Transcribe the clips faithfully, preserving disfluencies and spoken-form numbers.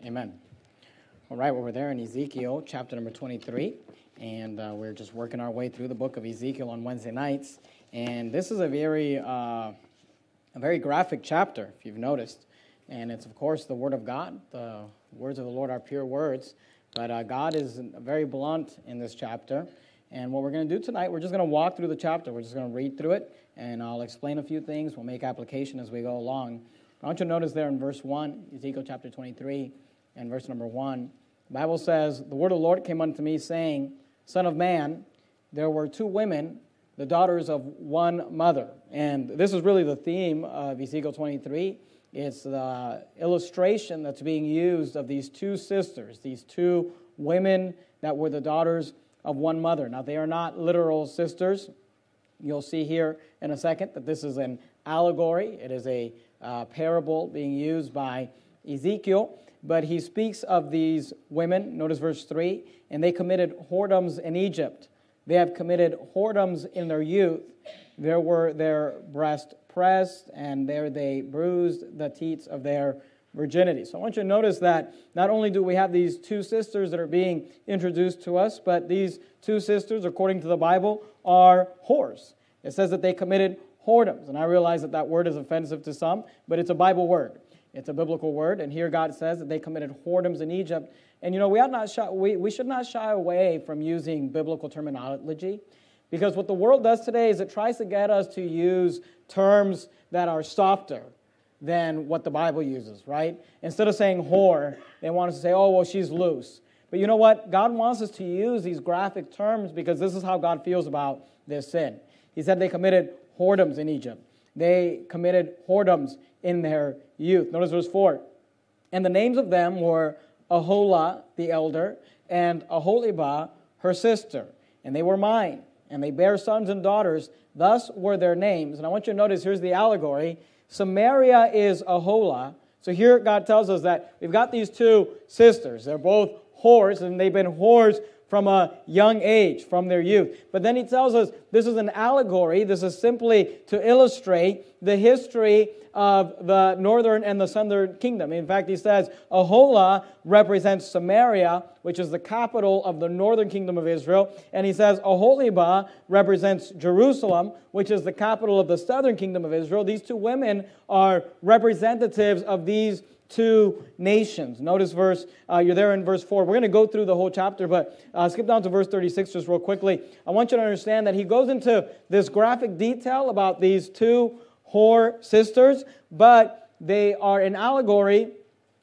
Amen. All right, well, we're there in Ezekiel, chapter number twenty-three, and uh, we're just working our way through the book of Ezekiel on Wednesday nights. And this is a very, uh, a very graphic chapter, if you've noticed. And it's, of course, the Word of God. The words of the Lord are pure words. But uh, God is very blunt in this chapter. And what we're going to do tonight, we're just going to walk through the chapter. We're just going to read through it, and I'll explain a few things. We'll make application as we go along. I want you to notice there in verse one, Ezekiel chapter twenty-three, and verse number one, the Bible says, "The word of the Lord came unto me, saying, Son of man, there were two women, the daughters of one mother." And this is really the theme of Ezekiel twenty-three. It's the illustration that's being used of these two sisters, these two women that were the daughters of one mother. Now, they are not literal sisters. You'll see here in a second that this is an allegory. It is a uh, parable being used by Ezekiel. But he speaks of these women, notice verse three, "And they committed whoredoms in Egypt. They have committed whoredoms in their youth. There were their breast pressed, and there they bruised the teats of their virginity." So I want you to notice that not only do we have these two sisters that are being introduced to us, but these two sisters, according to the Bible, are whores. It says that they committed whoredoms. And I realize that that word is offensive to some, but it's a Bible word. It's a biblical word, and here God says that they committed whoredoms in Egypt. And you know, we ought not shy, we, we should not shy away from using biblical terminology, because what the world does today is it tries to get us to use terms that are softer than what the Bible uses, right? Instead of saying whore, they want us to say, oh, well, she's loose. But you know what? God wants us to use these graphic terms because this is how God feels about this sin. He said they committed whoredoms in Egypt. They committed whoredoms in their youth. Notice verse four. "And the names of them were Aholah, the elder, and Aholibah, her sister. And they were mine. And they bare sons and daughters. Thus were their names." And I want you to notice, here's the allegory. Samaria is Aholah. So here God tells us that we've got these two sisters. They're both whores, and they've been whores from a young age, from their youth. But then he tells us this is an allegory. This is simply to illustrate the history of the northern and the southern kingdom. In fact, he says Aholah represents Samaria, which is the capital of the northern kingdom of Israel. And he says Aholibah represents Jerusalem, which is the capital of the southern kingdom of Israel. These two women are representatives of these two nations. Notice verse, uh, you're there in verse four. We're going to go through the whole chapter, but uh, skip down to verse thirty-six just real quickly. I want you to understand that he goes into this graphic detail about these two whore sisters, but they are an allegory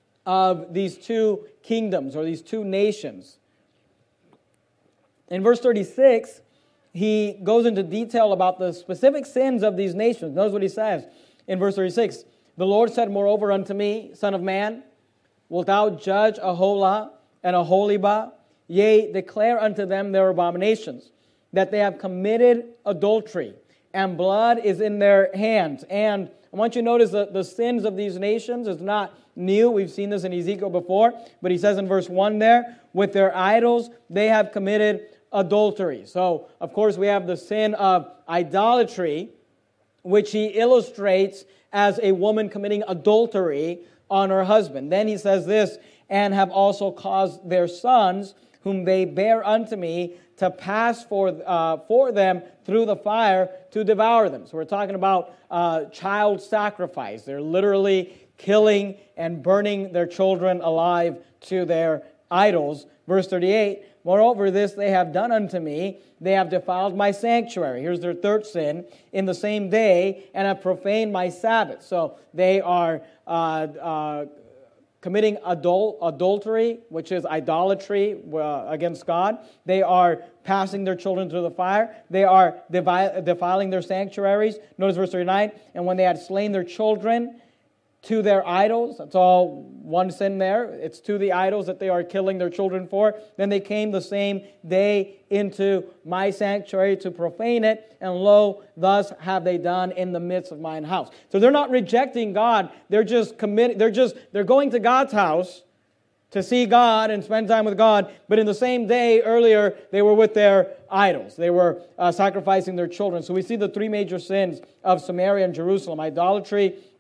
of these two kingdoms or these two nations. In verse thirty-six, he goes into detail about the specific sins of these nations. Notice what he says in verse thirty-six. "The Lord said moreover unto me, Son of man, wilt thou judge Aholah and Aholibah? Yea, declare unto them their abominations, that they have committed adultery, and blood is in their hands." And I want you to notice that the sins of these nations is not new. We've seen this in Ezekiel before. But he says in verse one there, "With their idols they have committed adultery." So, of course, we have the sin of idolatry, which he illustrates as a woman committing adultery on her husband. Then he says this, "And have also caused their sons, whom they bear unto me, to pass for uh, for them through the fire to devour them." So we're talking about uh, child sacrifice. They're literally killing and burning their children alive to their idols. Verse thirty-eight, "Moreover, this they have done unto me. They have defiled my sanctuary." Here's their third sin. "In the same day, and have profaned my Sabbath." So they are uh, uh, committing adul- adultery, which is idolatry uh, against God. They are passing their children through the fire. They are devi- defiling their sanctuaries. Notice verse thirty-nine. "And when they had slain their children to their idols," that's all one sin there. It's to the idols that they are killing their children for. "Then they came the same day into my sanctuary to profane it, and lo, thus have they done in the midst of mine house." So they're not rejecting God. They're just committing. They're just they're going to God's house to see God and spend time with God. But in the same day earlier, they were with their idols. They were uh, sacrificing their children. So we see the three major sins of Samaria and Jerusalem: idolatry,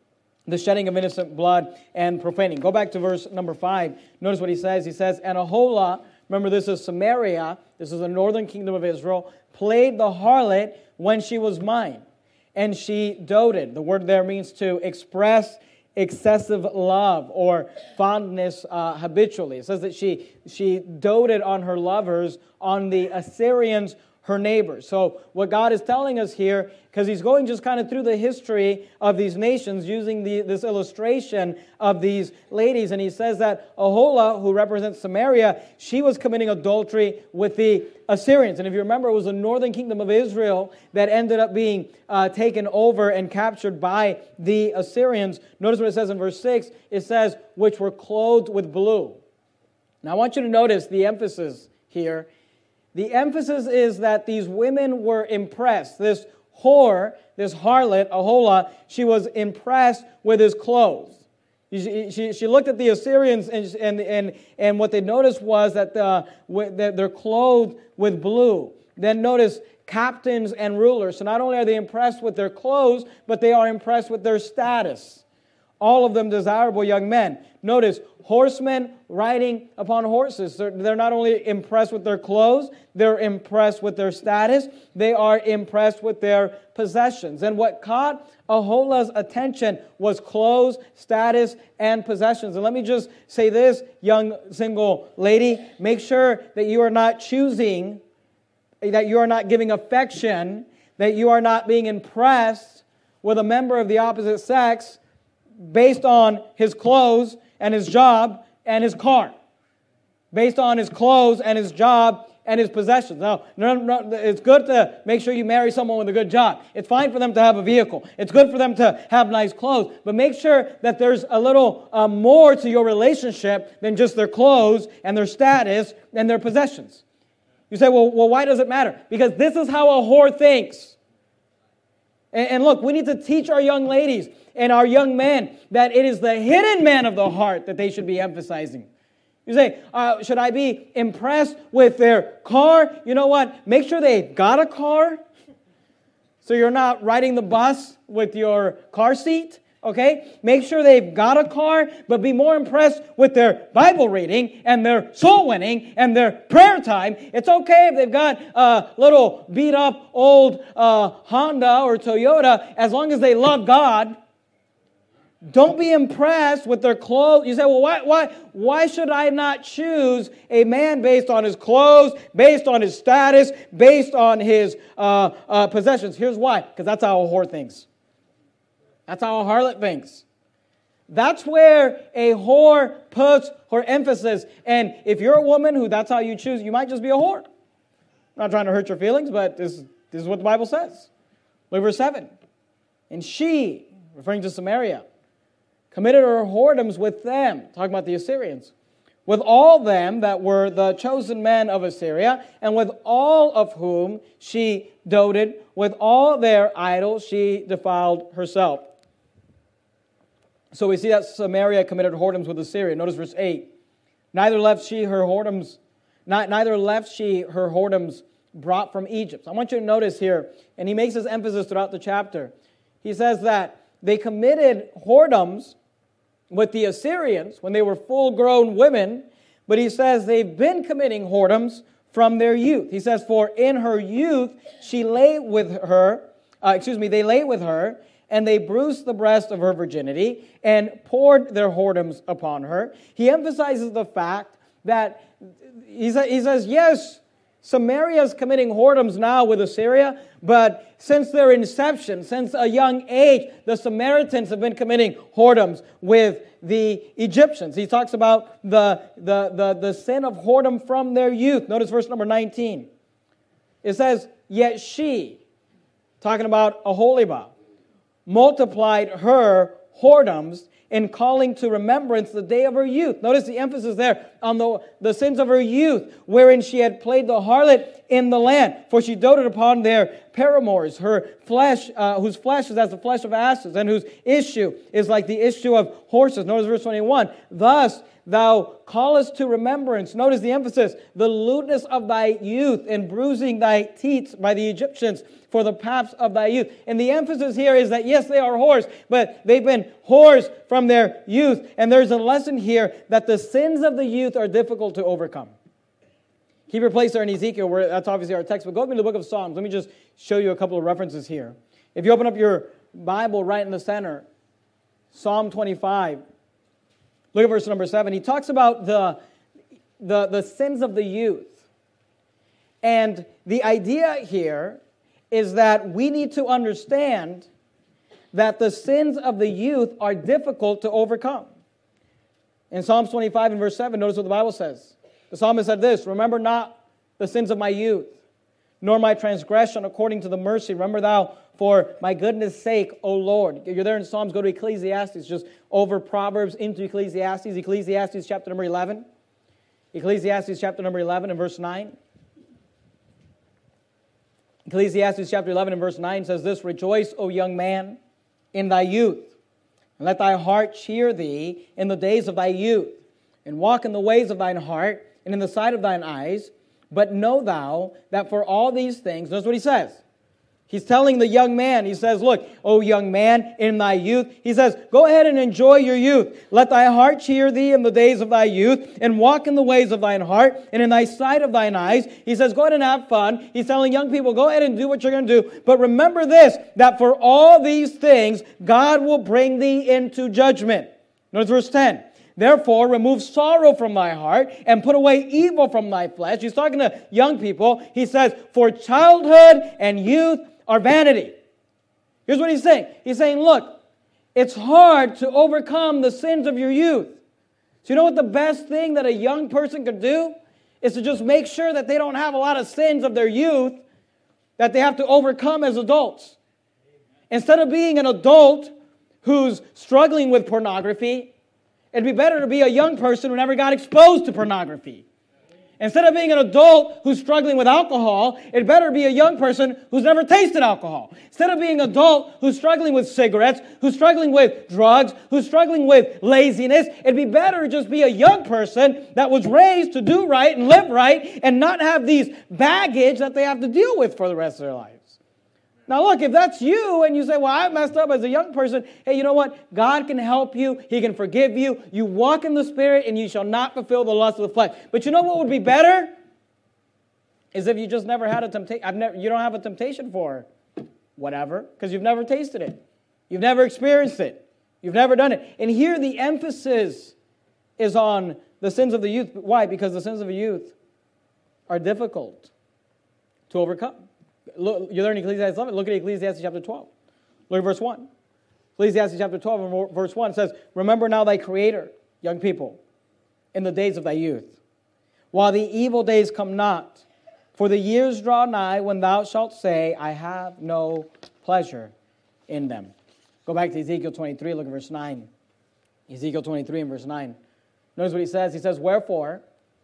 the shedding of innocent blood and profaning. Go back to verse number five. Notice what he says. He says, and Aholah, remember this is Samaria, this is the northern kingdom of Israel, played the harlot when she was mine, and she doted. The word there means to express excessive love or fondness uh, habitually. It says that she, she doted on her lovers, on the Assyrians, her neighbors. So what God is telling us here, because he's going just kind of through the history of these nations using the, this illustration of these ladies, and he says that Aholah, who represents Samaria, she was committing adultery with the Assyrians. And if you remember, it was the northern kingdom of Israel that ended up being uh, taken over and captured by the Assyrians. Notice what it says in verse six. It says, which were clothed with blue. Now I want you to notice the emphasis here. The emphasis is that these women were impressed. This whore, this harlot, Aholah, she was impressed with his clothes. She, she, she looked at the Assyrians, and, and, and, and what they noticed was that, the, that they're clothed with blue. Then notice captains and rulers. So not only are they impressed with their clothes, but they are impressed with their status. All of them desirable young men. Notice, horsemen riding upon horses. They're, they're not only impressed with their clothes, they're impressed with their status. They are impressed with their possessions. And what caught Aholah's attention was clothes, status, and possessions. And let me just say this, young single lady, make sure that you are not choosing, that you are not giving affection, that you are not being impressed with a member of the opposite sex based on his clothes and his job and his car. Based on his clothes and his job and his possessions. Now, no, no, it's good to make sure you marry someone with a good job. It's fine for them to have a vehicle. It's good for them to have nice clothes. But make sure that there's a little uh, more to your relationship than just their clothes and their status and their possessions. You say, well, well, why does it matter? Because this is how a whore thinks. And, and look, we need to teach our young ladies and our young men that it is the hidden man of the heart that they should be emphasizing. You say, uh, should I be impressed with their car? You know what? Make sure they've got a car, so you're not riding the bus with your car seat. Okay? Make sure they've got a car, but be more impressed with their Bible reading and their soul winning and their prayer time. It's okay if they've got a little beat up old uh, Honda or Toyota, as long as they love God. Don't be impressed with their clothes. You say, well, why, why, why should I not choose a man based on his clothes, based on his status, based on his uh, uh, possessions? Here's why. Because that's how a whore thinks. That's how a harlot thinks. That's where a whore puts her emphasis. And if you're a woman who that's how you choose, you might just be a whore. I'm not trying to hurt your feelings, but this, this is what the Bible says. Look at verse seven. And she, referring to Samaria, committed her whoredoms with them, talking about the Assyrians, with all them that were the chosen men of Assyria, and with all of whom she doted, with all their idols she defiled herself. So we see that Samaria committed whoredoms with Assyria. Notice verse eight. Neither left she her whoredoms, not, neither left she her whoredoms brought from Egypt. So I want you to notice here, and he makes this emphasis throughout the chapter. He says that they committed whoredoms with the Assyrians when they were full-grown women, but he says they've been committing whoredoms from their youth. He says, for in her youth she lay with her, uh, excuse me, they lay with her, and they bruised the breast of her virginity and poured their whoredoms upon her. He emphasizes the fact that he, sa- he says, yes, Samaria is committing whoredoms now with Assyria, but since their inception, since a young age, the Samaritans have been committing whoredoms with the Egyptians. He talks about the, the, the, the sin of whoredom from their youth. Notice verse number nineteen. It says, yet she, talking about Aholibah, multiplied her whoredoms in calling to remembrance the day of her youth. Notice the emphasis there on the, the sins of her youth, wherein she had played the harlot in the land. For she doted upon their paramours, her flesh, uh, whose flesh is as the flesh of asses, and whose issue is like the issue of horses. Notice verse twenty-one. Thus thou callest to remembrance, notice the emphasis, the lewdness of thy youth, and bruising thy teats by the Egyptians for the paps of thy youth. And the emphasis here is that, yes, they are whores, but they've been whores from their youth. And there's a lesson here that the sins of the youth are difficult to overcome. Keep your place there in Ezekiel, where that's obviously our text, but go with me to the book of Psalms. Let me just show you a couple of references here. If you open up your Bible right in the center, Psalm twenty-five, look at verse number seven. He talks about the, the, the sins of the youth. And the idea here is that we need to understand that the sins of the youth are difficult to overcome. In Psalms twenty-five and verse seven, notice what the Bible says. The psalmist said this, remember not the sins of my youth, nor my transgression according to the mercy. Remember thou for my goodness' sake, O Lord. You're there in Psalms, go to Ecclesiastes, just over Proverbs into Ecclesiastes. Ecclesiastes chapter number eleven. Ecclesiastes chapter number eleven and verse nine. Ecclesiastes chapter eleven and verse nine says this, rejoice, O young man, in thy youth, and let thy heart cheer thee in the days of thy youth, and walk in the ways of thine heart, and in the sight of thine eyes. But know thou that for all these things, notice what he says. He's telling the young man, he says, look, O young man, in thy youth, he says, go ahead and enjoy your youth. Let thy heart cheer thee in the days of thy youth, and walk in the ways of thine heart, and in thy sight of thine eyes. He says, go ahead and have fun. He's telling young people, go ahead and do what you're going to do. But remember this, that for all these things, God will bring thee into judgment. Notice verse ten. Therefore, remove sorrow from thy heart and put away evil from thy flesh. He's talking to young people. He says, for childhood and youth are vanity. Here's what he's saying. He's saying, look, it's hard to overcome the sins of your youth. So you know what the best thing that a young person could do is to just make sure that they don't have a lot of sins of their youth that they have to overcome as adults. Instead of being an adult who's struggling with pornography, it'd be better to be a young person who never got exposed to pornography. Instead of being an adult who's struggling with alcohol, it'd better be a young person who's never tasted alcohol. Instead of being an adult who's struggling with cigarettes, who's struggling with drugs, who's struggling with laziness, it'd be better to just be a young person that was raised to do right and live right and not have these baggage that they have to deal with for the rest of their lives. Now look, if that's you and you say, well, I messed up as a young person, hey, you know what? God can help you. He can forgive you. You walk in the Spirit and you shall not fulfill the lust of the flesh. But you know what would be better? Is if you just never had a temptation. I've never, you don't have a temptation for whatever because you've never tasted it. You've never experienced it. You've never done it. And here the emphasis is on the sins of the youth. Why? Because the sins of the youth are difficult to overcome. Look, you're there in Ecclesiastes eleven. Look at Ecclesiastes chapter twelve. Look at verse one. Ecclesiastes chapter twelve and verse one says, remember now thy Creator, young people, in the days of thy youth, while the evil days come not. For the years draw nigh when thou shalt say, I have no pleasure in them. Go back to Ezekiel twenty-three, look at verse nine. Ezekiel twenty-three and verse nine. Notice what he says. He says, wherefore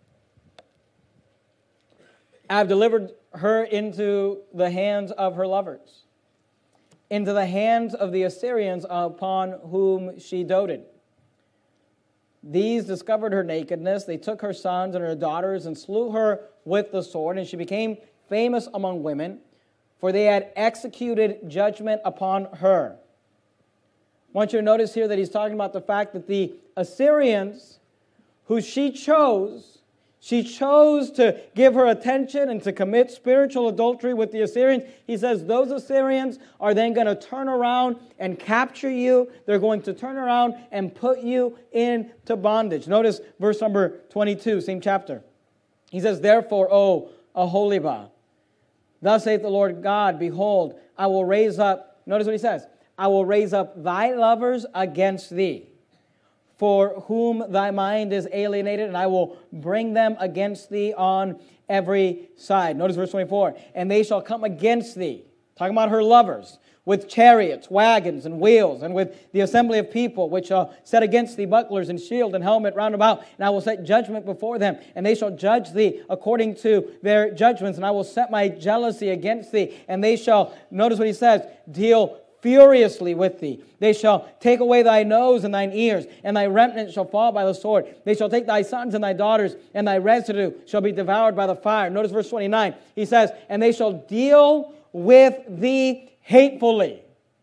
I have delivered her into the hands of her lovers, into the hands of the Assyrians upon whom she doted. These discovered her nakedness. They took her sons and her daughters and slew her with the sword, and she became famous among women, for they had executed judgment upon her. I want you to notice here that he's talking about the fact that the Assyrians, who she chose, She chose to give her attention and to commit spiritual adultery with the Assyrians. He says those Assyrians are then going to turn around and capture you. They're going to turn around and put you into bondage. Notice verse number twenty-two, same chapter. He says, therefore, O Aholibah, thus saith the Lord God, behold, I will raise up, notice what he says, I will raise up thy lovers against thee, for whom thy mind is alienated, and I will bring them against thee on every side. Notice verse twenty-four. And they shall come against thee, talking about her lovers, with chariots, wagons, and wheels, and with the assembly of people, which shall set against thee bucklers and shield and helmet round about. And I will set judgment before them, and they shall judge thee according to their judgments. And I will set my jealousy against thee, and they shall, notice what he says, deal furiously with thee. They shall take away thy nose and thine ears, and thy remnant shall fall by the sword. They shall take thy sons and thy daughters, and thy residue shall be devoured by the fire. Notice verse twenty-nine. He says, and they shall deal with thee hatefully,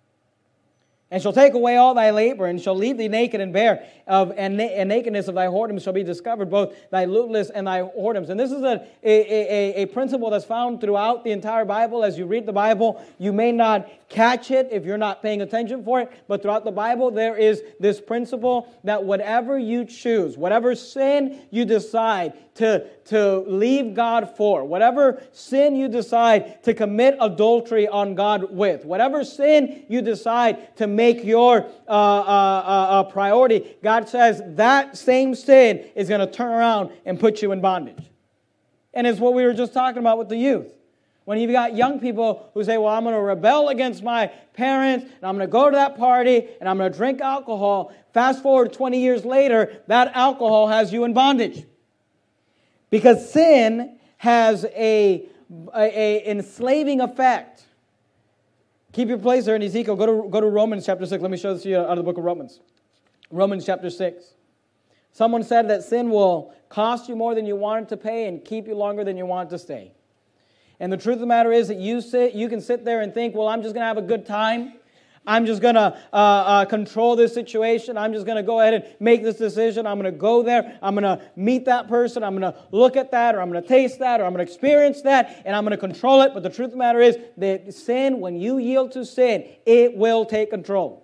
and shall take away all thy labor, and shall leave thee naked and bare, of and, na- and nakedness of thy whoredoms shall be discovered, both thy lewdness and thy whoredoms. And this is a, a, a, a principle that's found throughout the entire Bible. As you read the Bible, you may not catch it if you're not paying attention for it, but throughout the Bible there is this principle that whatever you choose, whatever sin you decide to, to leave God for, whatever sin you decide to commit adultery on God with, whatever sin you decide to make your uh, uh, uh, priority, God says that same sin is going to turn around and put you in bondage. And it's what we were just talking about with the youth. When you've got young people who say, well, I'm going to rebel against my parents, and I'm going to go to that party, and I'm going to drink alcohol. Fast forward twenty years later, that alcohol has you in bondage. Because sin has a, a, a enslaving effect. Keep your place there in Ezekiel. Go to, go to Romans chapter six. Let me show this to you out of the book of Romans. Romans chapter six. Someone said that sin will cost you more than you wanted to pay and keep you longer than you want to stay. And the truth of the matter is that you sit, you can sit there and think, well, I'm just going to have a good time. I'm just going to uh, uh, control this situation. I'm just going to go ahead and make this decision. I'm going to go there. I'm going to meet that person. I'm going to look at that, or I'm going to taste that, or I'm going to experience that, and I'm going to control it. But the truth of the matter is that sin, when you yield to sin, it will take control.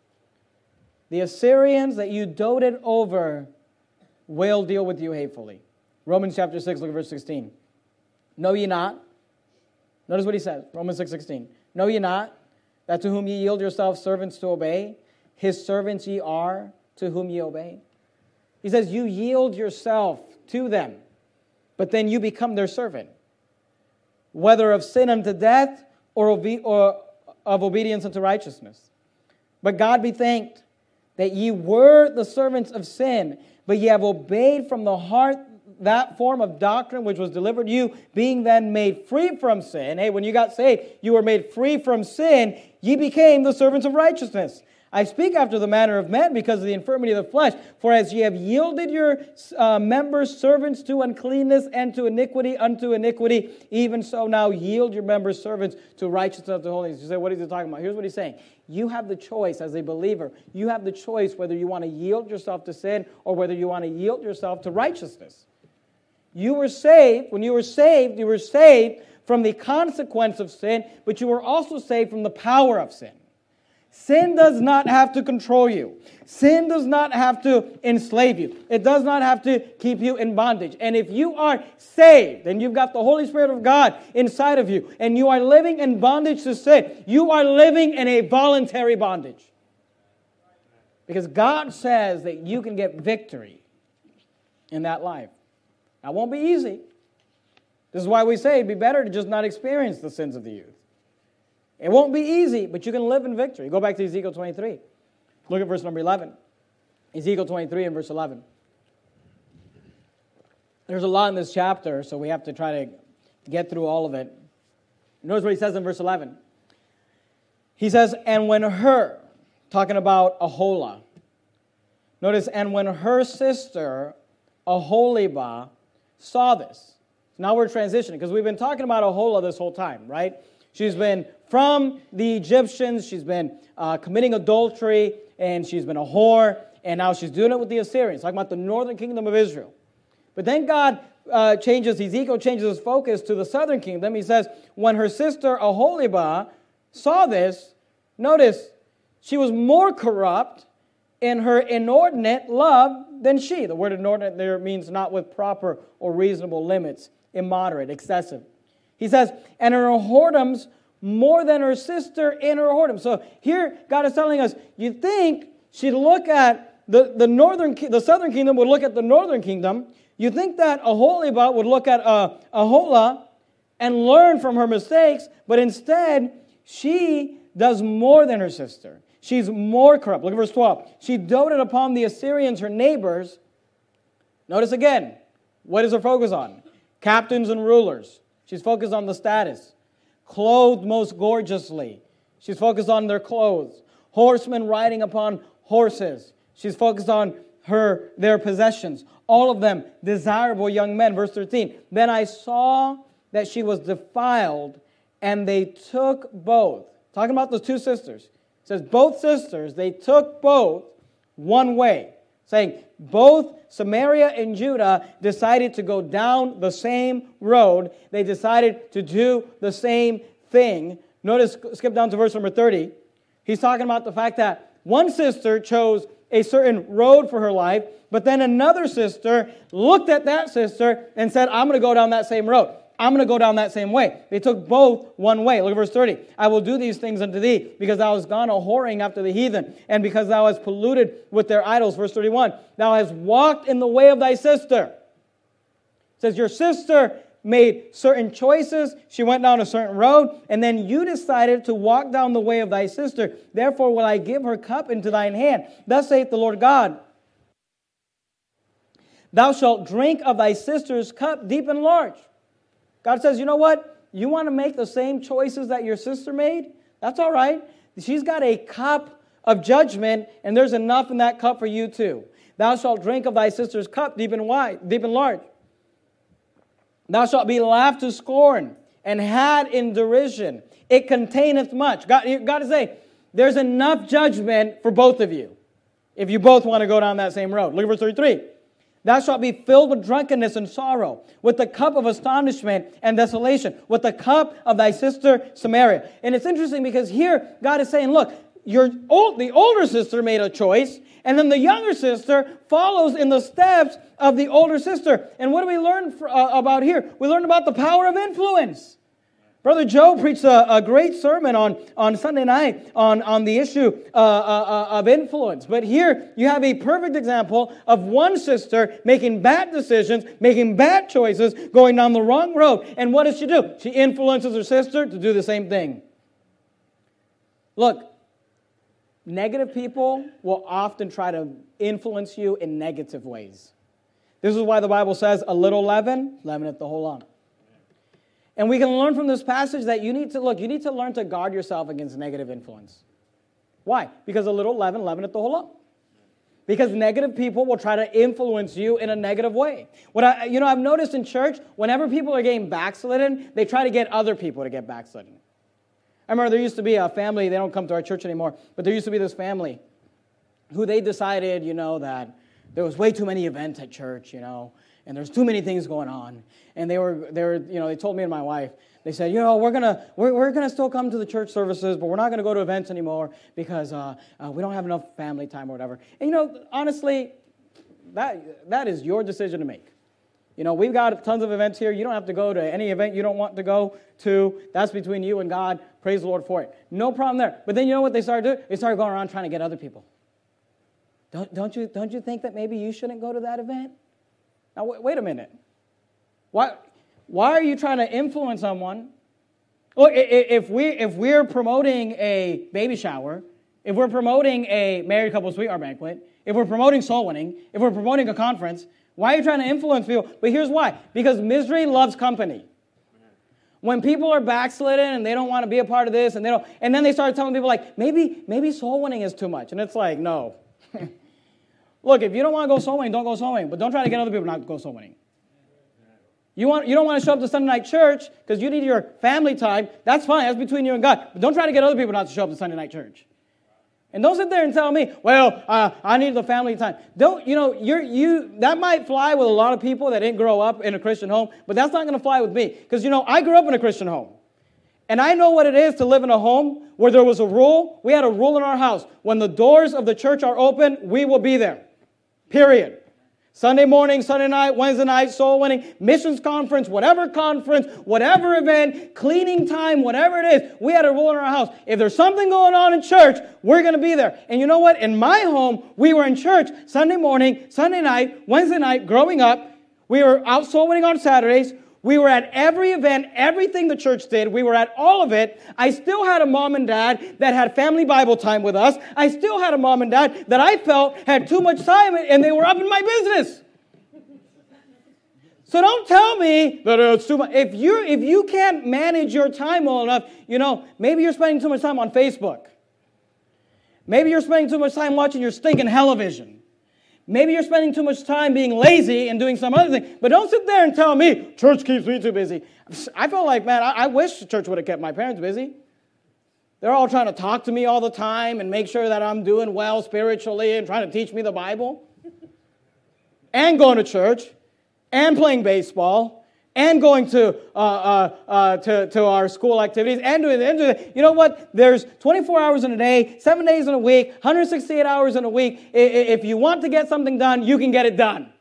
The Assyrians that you doted over will deal with you hatefully. Romans chapter six, look at verse sixteen. Know ye not? Notice what he says, Romans six sixteen. Know ye not that to whom ye yield yourselves servants to obey, his servants ye are to whom ye obey? He says you yield yourself to them, but then you become their servant, whether of sin unto death or, obe- or of obedience unto righteousness. But God be thanked that ye were the servants of sin, but ye have obeyed from the heart that form of doctrine which was delivered to you, being then made free from sin. Hey, when you got saved, you were made free from sin. Ye became the servants of righteousness. I speak after the manner of men because of the infirmity of the flesh. For as ye have yielded your uh, members servants to uncleanness and to iniquity unto iniquity, even so now yield your members servants to righteousness unto holiness. You say, what is he talking about? Here's what he's saying. You have the choice as a believer. You have the choice whether you want to yield yourself to sin or whether you want to yield yourself to righteousness. You were saved. When you were saved, you were saved from the consequence of sin, but you were also saved from the power of sin. Sin does not have to control you. Sin does not have to enslave you. It does not have to keep you in bondage. And if you are saved and you've got the Holy Spirit of God inside of you and you are living in bondage to sin, you are living in a voluntary bondage. Because God says that you can get victory in that life. Now, it won't be easy. This is why we say it'd be better to just not experience the sins of the youth. It won't be easy, but you can live in victory. Go back to Ezekiel twenty-three. Look at verse number eleven. Ezekiel twenty-three and verse eleven. There's a lot in this chapter, so we have to try to get through all of it. Notice what he says in verse eleven. He says, and when her, talking about Aholah. Notice, and when her sister, Aholibah, saw this. Now we're transitioning, because we've been talking about Aholah this whole time, right? She's been from the Egyptians, she's been uh, committing adultery, and she's been a whore, and now she's doing it with the Assyrians, talking about the northern kingdom of Israel. But then God uh, changes, Ezekiel changes his focus to the southern kingdom. He says, when her sister Aholibah saw this, notice, she was more corrupt in her inordinate love than she. The word inordinate there means not with proper or reasonable limits, immoderate, excessive. He says, and her whoredoms more than her sister in her whoredom. So here God is telling us, you think she'd look at the, the northern, the southern kingdom would look at the northern kingdom. You think that Aholibah would look at uh, Aholah and learn from her mistakes, but instead she does more than her sister. She's more corrupt. Look at verse twelve. She doted upon the Assyrians, her neighbors. Notice again, what is her focus on? Captains and rulers. She's focused on the status. Clothed most gorgeously. She's focused on their clothes. Horsemen riding upon horses. She's focused on her their possessions. All of them desirable young men. Verse thirteen. Then I saw that she was defiled, and they took both. Talking about those two sisters. It says both sisters, they took both one way. Saying both Samaria and Judah decided to go down the same road. They decided to do the same thing. Notice, skip down to verse number thirty. He's talking about the fact that one sister chose a certain road for her life, but then another sister looked at that sister and said, I'm going to go down that same road. I'm going to go down that same way. They took both one way. Look at verse thirty. I will do these things unto thee, because thou hast gone a whoring after the heathen, and because thou hast polluted with their idols. Verse thirty-one. Thou hast walked in the way of thy sister. It says your sister made certain choices. She went down a certain road, and then you decided to walk down the way of thy sister. Therefore will I give her cup into thine hand. Thus saith the Lord God. Thou shalt drink of thy sister's cup deep and large. God says, you know what? You want to make the same choices that your sister made? That's all right. She's got a cup of judgment, and there's enough in that cup for you too. Thou shalt drink of thy sister's cup deep and wide, deep and large. Thou shalt be laughed to scorn and had in derision. It containeth much. God, God is saying, there's enough judgment for both of you if you both want to go down that same road. Look at verse thirty-three. Thou shalt be filled with drunkenness and sorrow, with the cup of astonishment and desolation, with the cup of thy sister Samaria. And it's interesting because here God is saying, look, your old, the older sister made a choice, and then the younger sister follows in the steps of the older sister. And what do we learn for, uh, about here? We learn about the power of influence. Brother Joe preached a, a great sermon on, on Sunday night on, on the issue uh, uh, of influence. But here you have a perfect example of one sister making bad decisions, making bad choices, going down the wrong road. And what does she do? She influences her sister to do the same thing. Look, negative people will often try to influence you in negative ways. This is why the Bible says, a little leaven, leaveneth the whole lump. And we can learn from this passage that you need to, look, you need to learn to guard yourself against negative influence. Why? Because a little leaven leaveneth the whole lump. Because negative people will try to influence you in a negative way. What I, you know, I've noticed in church, whenever people are getting backslidden, they try to get other people to get backslidden. I remember there used to be a family, they don't come to our church anymore, but there used to be this family who they decided, you know, that there was way too many events at church, you know, and there's too many things going on. And they were, they were, you know, they told me and my wife, they said, you know, we're gonna, we're, we're gonna still come to the church services, but we're not gonna go to events anymore because uh, uh, we don't have enough family time or whatever. And you know, honestly, that that is your decision to make. You know, we've got tons of events here. You don't have to go to any event you don't want to go to. That's between you and God. Praise the Lord for it. No problem there. But then you know what they started doing? They started going around trying to get other people. Don't don't you don't you think that maybe you shouldn't go to that event? Now wait, wait a minute. Why, why are you trying to influence someone? Look, if, we, if we're promoting a baby shower, if we're promoting a married couple sweetheart banquet, if we're promoting soul winning, if we're promoting a conference, why are you trying to influence people? But here's why. Because misery loves company. When people are backslidden and they don't want to be a part of this, and they don't, and then they start telling people like, maybe, maybe soul winning is too much. And it's like, no. Look, if you don't want to go soul winning, don't go soul winning. But don't try to get other people not to go soul winning. You want you don't want to show up to Sunday night church because you need your family time. That's fine. That's between you and God. But don't try to get other people not to show up to Sunday night church. And don't sit there and tell me, well, uh, I need the family time. Don't, you know, you're, you that might fly with a lot of people that didn't grow up in a Christian home, but that's not going to fly with me. Because, you know, I grew up in a Christian home. And I know what it is to live in a home where there was a rule. We had a rule in our house. When the doors of the church are open, we will be there. Period. Sunday morning, Sunday night, Wednesday night, soul winning, missions conference, whatever conference, whatever event, cleaning time, whatever it is, we had a rule in our house. If there's something going on in church, we're going to be there. And you know what? In my home, we were in church Sunday morning, Sunday night, Wednesday night, growing up. We were out soul winning on Saturdays. We were at every event, everything the church did. We were at all of it. I still had a mom and dad that had family Bible time with us. I still had a mom and dad that I felt had too much time and they were up in my business. So don't tell me that it's too much. If you if you can't manage your time well enough, you know, maybe you're spending too much time on Facebook. Maybe you're spending too much time watching your stinking television. Maybe you're spending too much time being lazy and doing some other thing. But don't sit there and tell me, church keeps me too busy. I felt like, man, I, I wish the church would have kept my parents busy. They're all trying to talk to me all the time and make sure that I'm doing well spiritually and trying to teach me the Bible. And going to church. And playing baseball. And going to uh, uh, uh, to, to our school activities. And doing, and doing, you know what? There's twenty-four hours in a day, seven days in a week, one hundred sixty-eight hours in a week. If you want to get something done, you can get it done.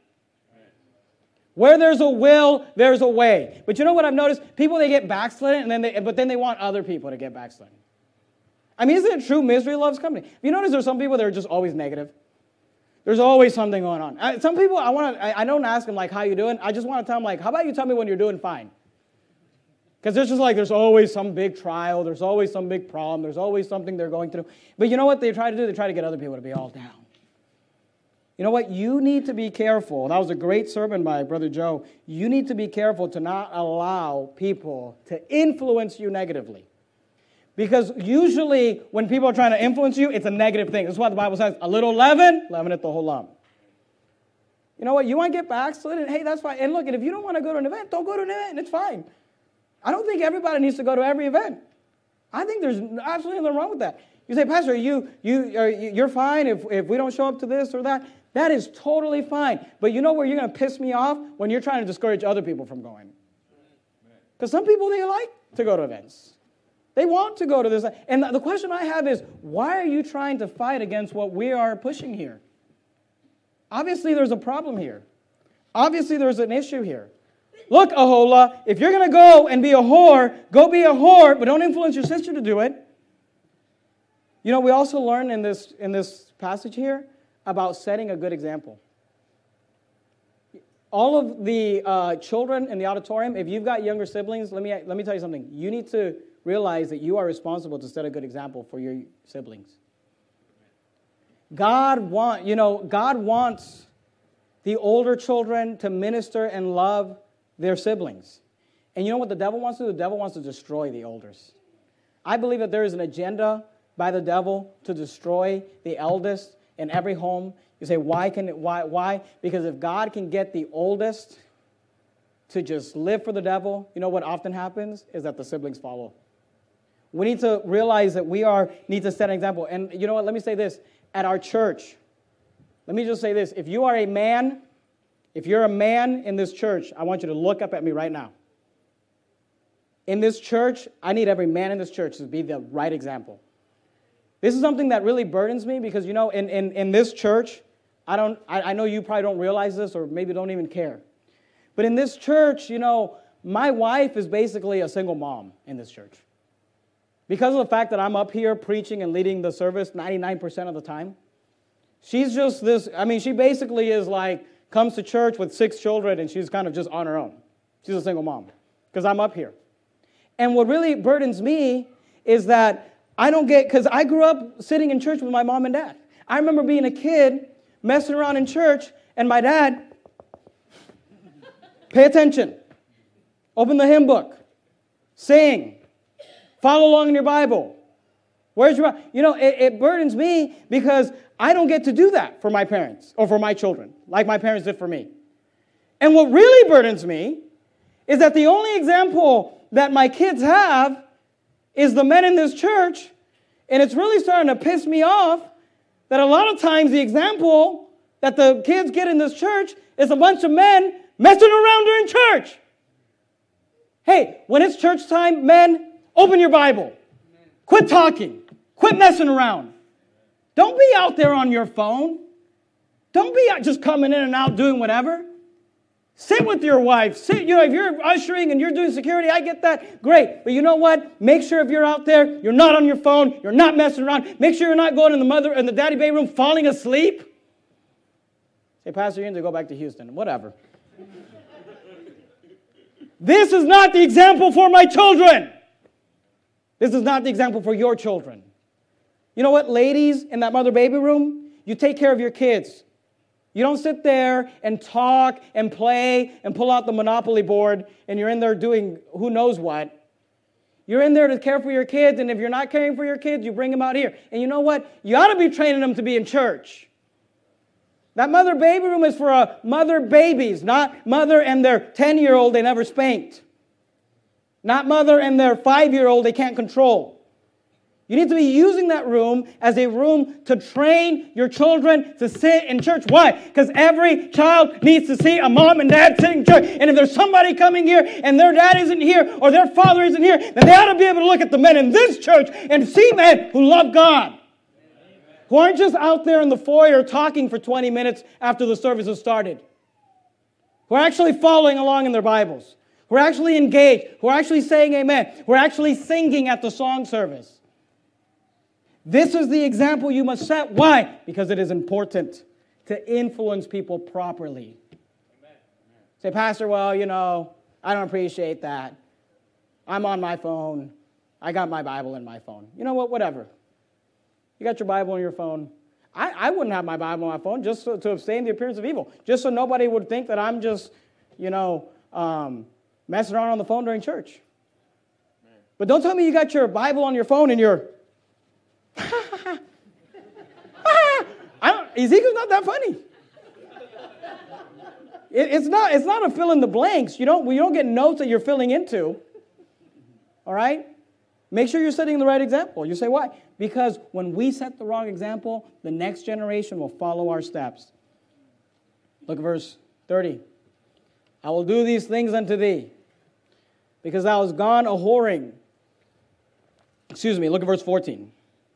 Where there's a will, there's a way. But you know what I've noticed? People, they get backslidden, and then they, but then they want other people to get backslidden. I mean, isn't it true? Misery loves company. You notice there's some people that are just always negative. There's always something going on. I, some people, I want to. I, I don't ask them, like, how you doing? I just want to tell them, like, how about you tell me when you're doing fine? Because there's just like, there's always some big trial. There's always some big problem. There's always something they're going through. But you know what they try to do? They try to get other people to be all down. You know what? You need to be careful. That was a great sermon by Brother Joe. You need to be careful to not allow people to influence you negatively. Because usually when people are trying to influence you, it's a negative thing. That's why the Bible says, a little leaven, leaveneth the whole lump. You know what? You want to get backslidden? Hey, that's fine. And look, and if you don't want to go to an event, don't go to an event. It's fine. I don't think everybody needs to go to every event. I think there's absolutely nothing wrong with that. You say, Pastor, you, you, are, you're fine if, if we don't show up to this or that. That is totally fine. But you know where you're going to piss me off? When you're trying to discourage other people from going. Because some people, they like to go to events. They want to go to this. And the question I have is, why are you trying to fight against what we are pushing here? Obviously, there's a problem here. Obviously, there's an issue here. Look, Ahola, if you're going to go and be a whore, go be a whore, but don't influence your sister to do it. You know, we also learn in this, in this passage here about setting a good example. All of the uh, children in the auditorium, if you've got younger siblings, let me, let me tell you something. You need to realize that you are responsible to set a good example for your siblings. God want, you know, God wants the older children to minister and love their siblings. And you know what the devil wants to do? The devil wants to destroy the elders. I believe that there is an agenda by the devil to destroy the eldest in every home. You say, why can it, why, why? Because if God can get the oldest to just live for the devil, you know what often happens is that the siblings follow. We need to realize that we are need to set an example. And you know what? Let me say this. At our church, let me just say this. If you are a man, if you're a man in this church, I want you to look up at me right now. In this church, I need every man in this church to be the right example. This is something that really burdens me because, you know, in, in, in this church, I don't. I, I know you probably don't realize this or maybe don't even care. But in this church, you know, my wife is basically a single mom in this church. Because of the fact that I'm up here preaching and leading the service ninety-nine percent of the time, she's just this, I mean, she basically is like, comes to church with six children and she's kind of just on her own. She's a single mom because I'm up here. And what really burdens me is that I don't get, because I grew up sitting in church with my mom and dad. I remember being a kid, messing around in church, and my dad, pay attention, open the hymn book, sing, follow along in your Bible. Where's your, you know, it, it burdens me because I don't get to do that for my parents or for my children, like my parents did for me. And what really burdens me is that the only example that my kids have is the men in this church, and it's really starting to piss me off that a lot of times the example that the kids get in this church is a bunch of men messing around during church. Hey, when it's church time, men, open your Bible. Quit talking. Quit messing around. Don't be out there on your phone. Don't be out just coming in and out doing whatever. Sit with your wife. Sit, you know, if you're ushering and you're doing security, I get that. Great. But you know what? Make sure if you're out there, you're not on your phone, you're not messing around. Make sure you're not going in the mother in the daddy bay room falling asleep. Say, Pastor, you need to go back to Houston. Whatever. This is not the example for my children. This is not the example for your children. You know what, ladies in that mother-baby room? You take care of your kids. You don't sit there and talk and play and pull out the Monopoly board and you're in there doing who knows what. You're in there to care for your kids, and if you're not caring for your kids, you bring them out here. And you know what? You ought to be training them to be in church. That mother-baby room is for uh, mother babies, not mother and their ten-year-old they never spanked. Not mother and their five-year-old they can't control. You need to be using that room as a room to train your children to sit in church. Why? Because every child needs to see a mom and dad sitting in church. And if there's somebody coming here and their dad isn't here or their father isn't here, then they ought to be able to look at the men in this church and see men who love God. Who aren't just out there in the foyer talking for twenty minutes after the service has started. Who are actually following along in their Bibles. Who are actually engaged. Who are actually saying amen. Who are actually singing at the song service. This is the example you must set. Why? Because it is important to influence people properly. Amen. Say, Pastor, well, you know, I don't appreciate that. I'm on my phone. I got my Bible in my phone. You know what? Whatever. You got your Bible on your phone. I, I wouldn't have my Bible on my phone just so, to abstain the appearance of evil. Just so nobody would think that I'm just, you know, um, messing around on the phone during church. Amen. But don't tell me you got your Bible on your phone and you're I don't, Ezekiel's not that funny. It, it's not. It's not a fill in the blanks. You don't. You don't get notes that you're filling into. All right. Make sure you're setting the right example. You say why? Because when we set the wrong example, the next generation will follow our steps. Look at verse thirty. I will do these things unto thee, because thou hast gone a whoring. Excuse me. Look at verse fourteen.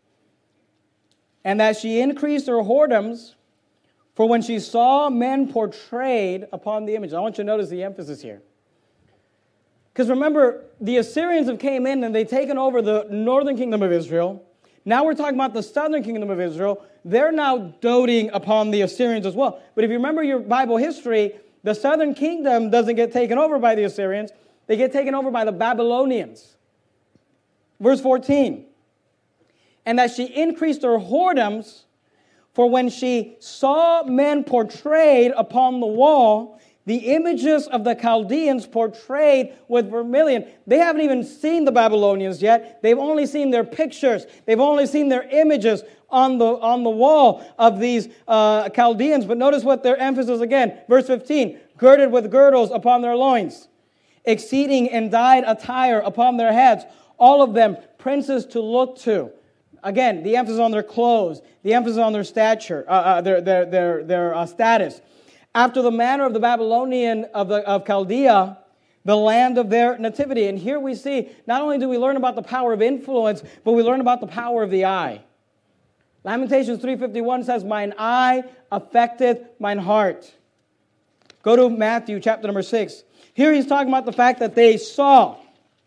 And that she increased her whoredoms, for when she saw men portrayed upon the image. I want you to notice the emphasis here. Because remember, the Assyrians have came in and they've taken over the northern kingdom of Israel. Now we're talking about the southern kingdom of Israel. They're now doting upon the Assyrians as well. But if you remember your Bible history, the southern kingdom doesn't get taken over by the Assyrians. They get taken over by the Babylonians. Verse fourteen. And that she increased her whoredoms, for when she saw men portrayed upon the wall, the images of the Chaldeans portrayed with vermilion. They haven't even seen the Babylonians yet. They've only seen their pictures. They've only seen their images on the, on the wall of these uh, Chaldeans. But notice what their emphasis again. Verse fifteen, girded with girdles upon their loins, exceeding in dyed attire upon their heads, all of them princes to look to. Again, the emphasis on their clothes, the emphasis on their stature, uh, uh, their their their their uh, status. After the manner of the Babylonian of the of Chaldea, the land of their nativity. And here we see, not only do we learn about the power of influence, but we learn about the power of the eye. Lamentations three fifty-one says, "Mine eye affecteth mine heart." Go to Matthew chapter number six. Here he's talking about the fact that they saw.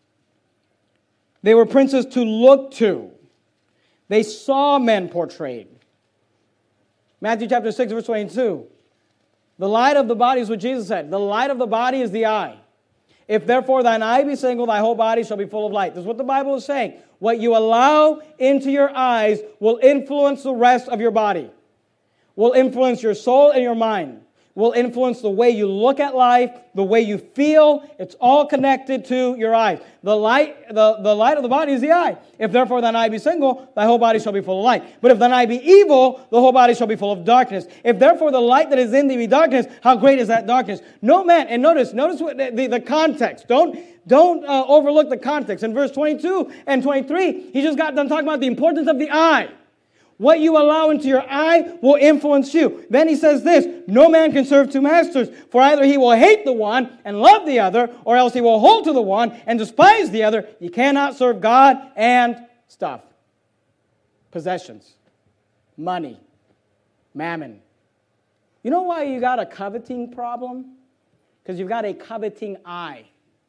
They were princes to look to. They saw men portrayed. Matthew chapter six, verse twenty-two. The light of the body is what Jesus said. The light of the body is the eye. If therefore thine eye be single, thy whole body shall be full of light. This is what the Bible is saying. What you allow into your eyes will influence the rest of your body. Will influence your soul and your mind. Will influence the way you look at life, the way you feel. It's all connected to your eyes. The light, the, the light of the body is the eye. If therefore thine eye be single, thy whole body shall be full of light. But if thine eye be evil, the whole body shall be full of darkness. If therefore the light that is in thee be darkness, how great is that darkness? No man, and notice, notice what the, the, the context. Don't, don't uh, overlook the context. In verse twenty-two and twenty-three, he just got done talking about the importance of the eye. What you allow into your eye will influence you. Then he says this, no man can serve two masters, for either he will hate the one and love the other, or else he will hold to the one and despise the other. You cannot serve God and stuff. Possessions, money, mammon. You know why you got a coveting problem? Because you've got a coveting eye.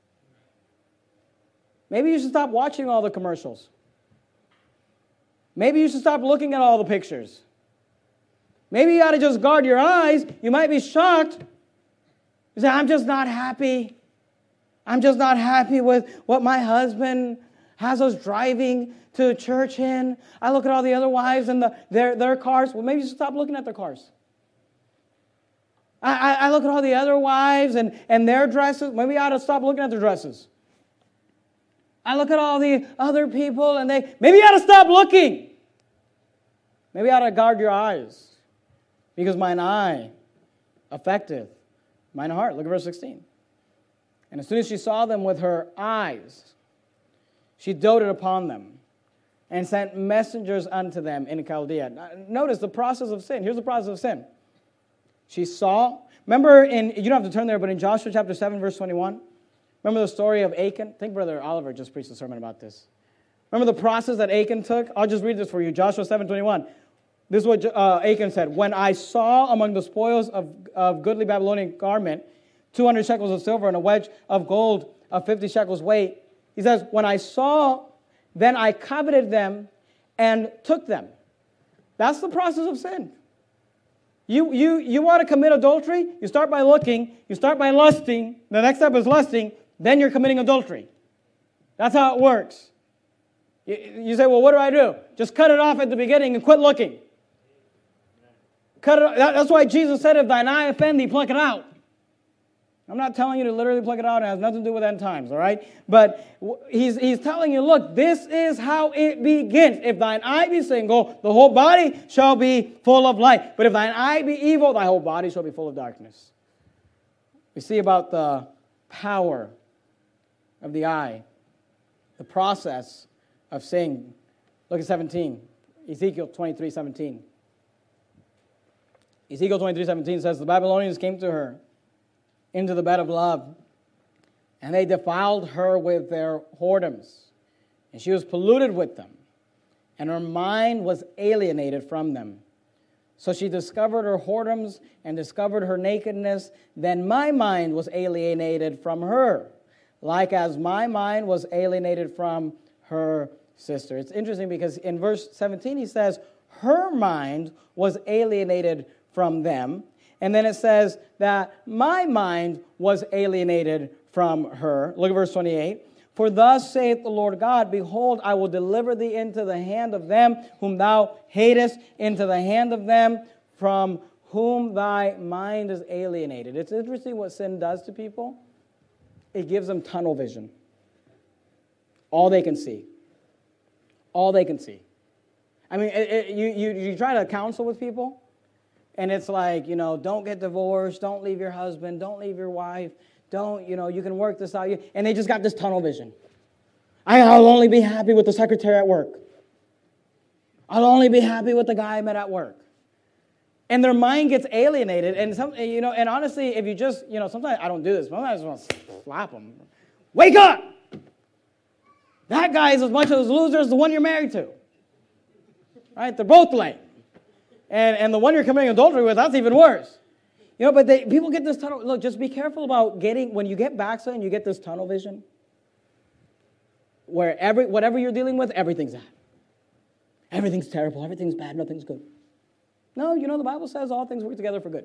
Maybe you should stop watching all the commercials. Maybe you should stop looking at all the pictures. Maybe you ought to just guard your eyes. You might be shocked. You say, I'm just not happy. I'm just not happy with what my husband has us driving to church in. I look at all the other wives and the, their, their cars. Well, maybe you should stop looking at their cars. I, I, I look at all the other wives and, and their dresses. Maybe I ought to stop looking at their dresses. I look at all the other people and they, maybe you ought to stop looking. Maybe you ought to guard your eyes. Because mine eye affecteth mine heart. Look at verse sixteen. And as soon as she saw them with her eyes, she doted upon them and sent messengers unto them in Chaldea. Now, notice the process of sin. Here's the process of sin. She saw, remember in, you don't have to turn there, but in Joshua chapter seven, verse twenty-one, remember the story of Achan? I think Brother Oliver just preached a sermon about this. Remember the process that Achan took? I'll just read this for you. Joshua seven twenty-one. This is what uh, Achan said. When I saw among the spoils of, of goodly Babylonian garment, two hundred shekels of silver and a wedge of gold of fifty shekels weight, he says, when I saw, then I coveted them and took them. That's the process of sin. You, you, you want to commit adultery? You start by looking. You start by lusting. The next step is lusting. Then you're committing adultery. That's how it works. You, you say, well, what do I do? Just cut it off at the beginning and quit looking. Cut it. That's why Jesus said, if thine eye offend thee, pluck it out. I'm not telling you to literally pluck it out. It has nothing to do with end times, all right? But he's, he's telling you, look, this is how it begins. If thine eye be single, the whole body shall be full of light. But if thine eye be evil, thy whole body shall be full of darkness. We see about the power of the eye, the process of sin. Look at seventeen, Ezekiel twenty-three seventeen. Ezekiel twenty-three seventeen says, the Babylonians came to her into the bed of love, and they defiled her with their whoredoms, and she was polluted with them, and her mind was alienated from them. So she discovered her whoredoms and discovered her nakedness. Then my mind was alienated from her, like as my mind was alienated from her sister. It's interesting because in verse seventeen he says, her mind was alienated from them. And then it says that my mind was alienated from her. Look at verse twenty-eight. For thus saith the Lord God, behold, I will deliver thee into the hand of them whom thou hatest, into the hand of them from whom thy mind is alienated. It's interesting what sin does to people. It gives them tunnel vision. All they can see. All they can see. I mean, it, it, you, you, you try to counsel with people, and it's like, you know, don't get divorced, don't leave your husband, don't leave your wife, don't, you know, you can work this out. And they just got this tunnel vision. I'll only be happy with the secretary at work. I'll only be happy with the guy I met at work. And their mind gets alienated. And, some, you know, and honestly, if you just, you know, sometimes I don't do this, but sometimes I just want to slap them. Wake up! That guy is as much of a loser as the one you're married to. Right? They're both lame. And, and the one you're committing adultery with, that's even worse. You know, but they, people get this tunnel. Look, just be careful about getting, when you get backslidden, you get this tunnel vision where every whatever you're dealing with, everything's bad. Everything's terrible. Everything's bad. Nothing's good. No, you know, the Bible says all things work together for good.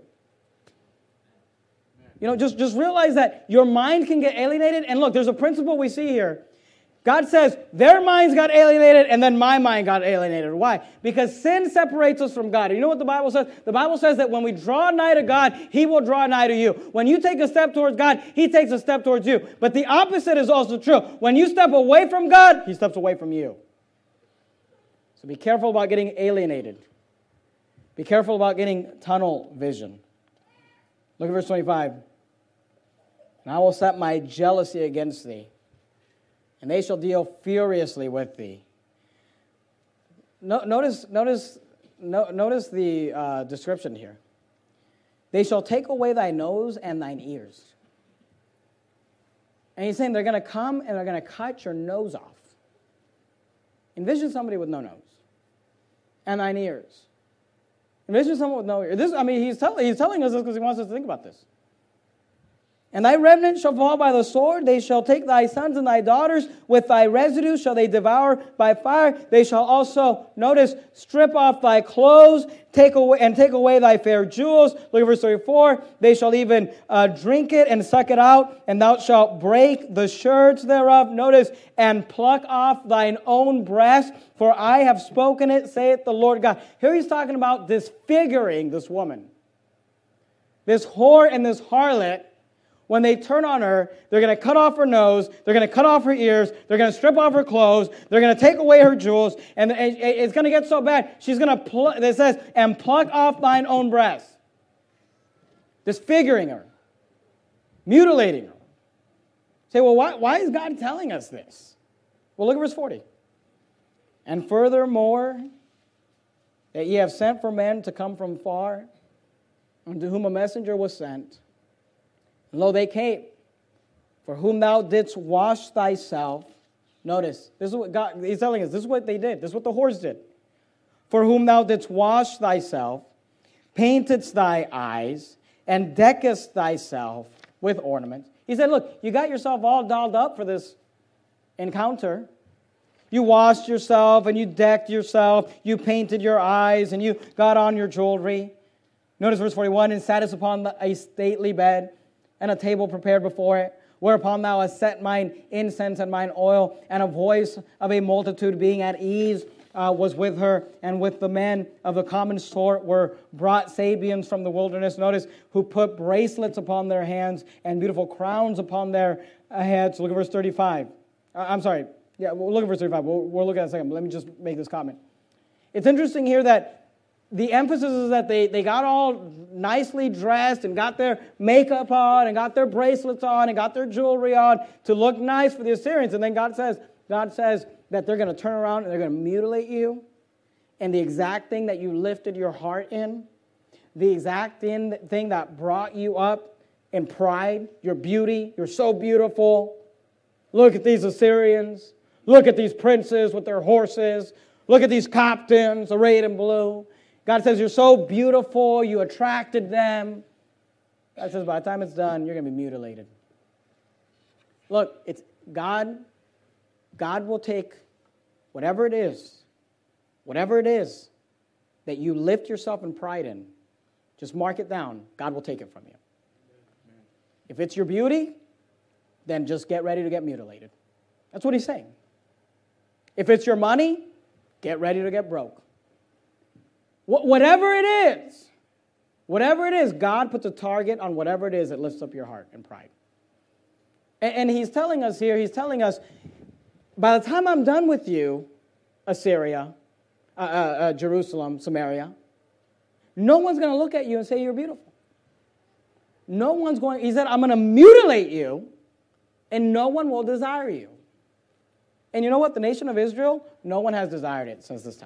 You know, just, just realize that your mind can get alienated. And look, there's a principle we see here. God says their minds got alienated and then my mind got alienated. Why? Because sin separates us from God. And you know what the Bible says? The Bible says that when we draw nigh to God, He will draw nigh to you. When you take a step towards God, He takes a step towards you. But the opposite is also true. When you step away from God, He steps away from you. So be careful about getting alienated. Be careful about getting tunnel vision. Look at verse twenty-five. And I will set my jealousy against thee, and they shall deal furiously with thee. No, notice, notice, no, notice the uh, description here. They shall take away thy nose and thine ears. And he's saying they're going to come and they're going to cut your nose off. Envision somebody with no nose and thine ears. Envision someone with no ears. This, I mean, he's, tell, he's telling us this because he wants us to think about this. And thy remnant shall fall by the sword. They shall take thy sons and thy daughters. With thy residue shall they devour by fire. They shall also, notice, strip off thy clothes, take away and take away thy fair jewels. Look at verse thirty-four. They shall even uh, drink it and suck it out, and thou shalt break the sherds thereof. Notice, and pluck off thine own breast, for I have spoken it, saith the Lord God. Here he's talking about disfiguring this woman. This whore and this harlot. When they turn on her, they're going to cut off her nose, they're going to cut off her ears, they're going to strip off her clothes, they're going to take away her jewels, and it's going to get so bad, she's going to, pl- it says, and pluck off thine own breast. Disfiguring her. Mutilating her. Say, well, why, why is God telling us this? Well, look at verse forty. And furthermore, that ye have sent for men to come from far, unto whom a messenger was sent. And lo, they came, for whom thou didst wash thyself. Notice, this is what God, he's telling us, this is what they did. This is what the whores did. For whom thou didst wash thyself, paintedst thy eyes, and deckest thyself with ornaments. He said, look, you got yourself all dolled up for this encounter. You washed yourself, and you decked yourself. You painted your eyes, and you got on your jewelry. Notice verse forty-one, and sattest upon a stately bed, and a table prepared before it, whereupon thou hast set mine incense and mine oil, and a voice of a multitude being at ease uh, was with her, and with the men of the common sort were brought Sabians from the wilderness, notice, who put bracelets upon their hands and beautiful crowns upon their heads. Look at verse thirty-five. Uh, I'm sorry. Yeah, we'll look at verse thirty-five. We'll, we'll look at it in a second, but let me just make this comment. It's interesting here that the emphasis is that they, they got all nicely dressed and got their makeup on and got their bracelets on and got their jewelry on to look nice for the Assyrians. And then God says, God says that they're going to turn around and they're going to mutilate you. And the exact thing that you lifted your heart in, the exact thing, thing that brought you up in pride, your beauty, you're so beautiful. Look at these Assyrians. Look at these princes with their horses. Look at these captains arrayed in blue. God says, you're so beautiful, you attracted them. God says, by the time it's done, you're going to be mutilated. Look, it's God, God will take whatever it is, whatever it is that you lift yourself in pride in, just mark it down. God will take it from you. If it's your beauty, then just get ready to get mutilated. That's what he's saying. If it's your money, get ready to get broke. Whatever it is, whatever it is, God puts a target on whatever it is that lifts up your heart and pride. And he's telling us here, he's telling us, by the time I'm done with you, Assyria, uh, uh, uh, Jerusalem, Samaria, no one's going to look at you and say you're beautiful. No one's going, he said, I'm going to mutilate you, and no one will desire you. And you know what? The nation of Israel, no one has desired it since this time.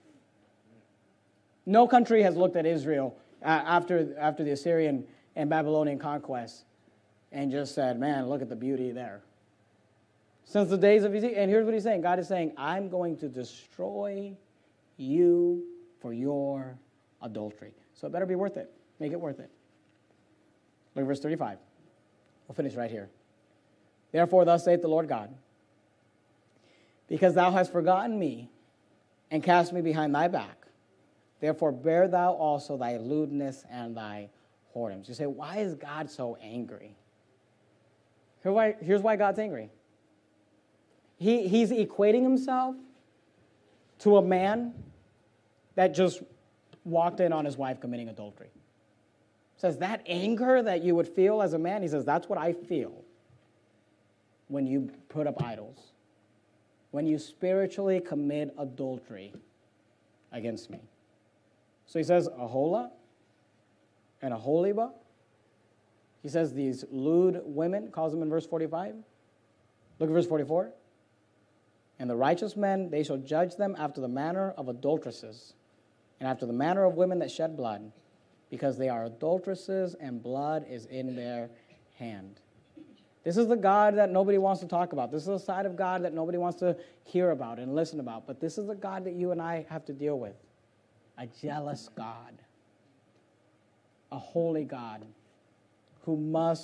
No country has looked at Israel uh, after, after the Assyrian and Babylonian conquest and just said, man, look at the beauty there. Since the days of Ezekiel, and here's what he's saying. God is saying, I'm going to destroy you for your adultery. So it better be worth it. Make it worth it. Look at verse thirty-five. We'll finish right here. Therefore, thus saith the Lord God, because thou hast forgotten me and cast me behind thy back, therefore bear thou also thy lewdness and thy whoredoms. You say, why is God so angry? Here's why, here's why God's angry. He, he's equating himself to a man that just walked in on his wife committing adultery. He says, that anger that you would feel as a man, he says, that's what I feel when you put up idols. When you spiritually commit adultery against me. So he says, Aholah and Aholiba. He says these lewd women, calls them in verse forty-five. Look at verse forty-four. And the righteous men, they shall judge them after the manner of adulteresses, and after the manner of women that shed blood, because they are adulteresses, and blood is in their hand. This is the God that nobody wants to talk about. This is the side of God that nobody wants to hear about and listen about. But this is the God that you and I have to deal with. A jealous God. A holy God who must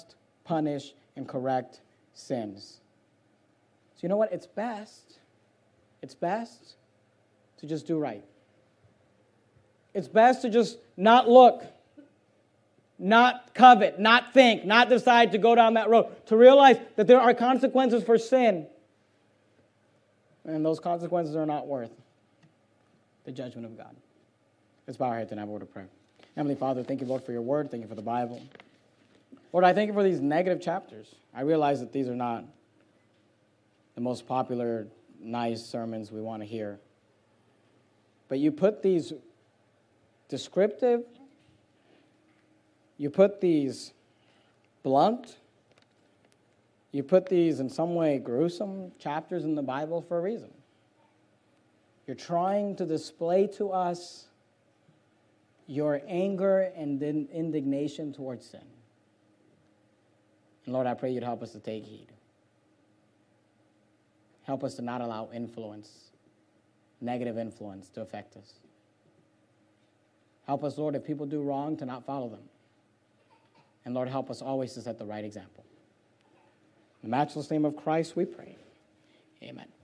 punish, and correct sins. So you know what? It's best. It's best to just do right. It's best to just not look, not covet, not think, not decide to go down that road, to realize that there are consequences for sin. And those consequences are not worth the judgment of God. Let's bow our heads and have a word of prayer. Heavenly Father, thank you, Lord, for your word. Thank you for the Bible. Lord, I thank you for these negative chapters. I realize that these are not the most popular, nice sermons we want to hear. But you put these descriptive, you put these blunt, you put these in some way gruesome chapters in the Bible for a reason. You're trying to display to us your anger and indignation towards sin. And Lord, I pray you'd help us to take heed. Help us to not allow influence, negative influence, to affect us. Help us, Lord, if people do wrong, to not follow them. And Lord, help us always to set the right example. In the matchless name of Christ we pray. Amen.